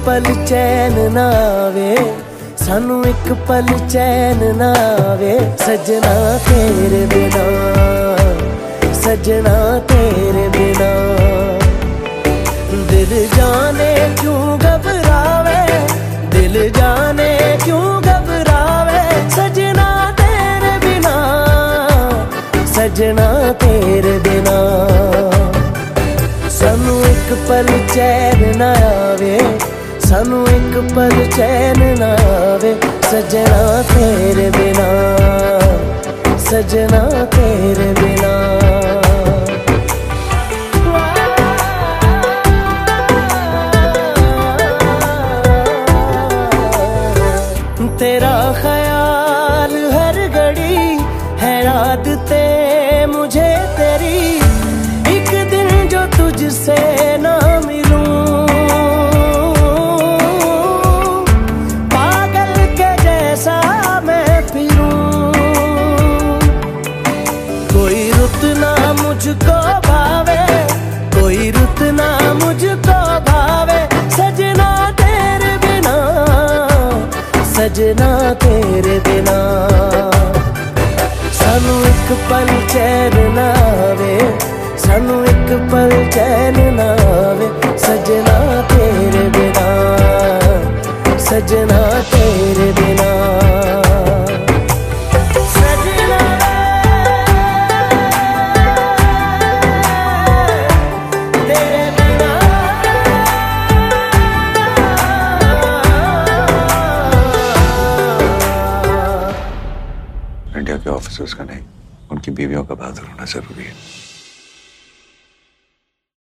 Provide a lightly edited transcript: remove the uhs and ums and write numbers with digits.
पल चैन ना आवे, सानू एक पल चैन ना आवे सजना तेरे बिना, सजना तेरे बिना। दिल जाने क्यों घबरावे, दिल जाने क्यों घबरावे सजना तेरे बिना, सजना तेरे बिना। सानू एक पल चैन ना आवे, सानू एक पल चैन ना आवे सजना तेरे बिना, सजना तेरे बिना। तेरा ख्याल हर घड़ी है आदते मुझे तेरी, एक दिन जो तुझसे ना मिलूं पागल के जैसा मैं फिरूं। कोई रुत ना मुझको भावे, कोई रुत ना मुझको भावे सजना तेरे बिना, सजना तेरे बिना। सानू एक पल चैन ना आवे, सानू एक पल चैन ना आवे सजना तेरे बिना, सजना तेरे बिना। सजना तेरे बिना। इंडिया के ऑफिसर्स का नहीं, उनकी बीवियों का बहादुर होना जरूरी है।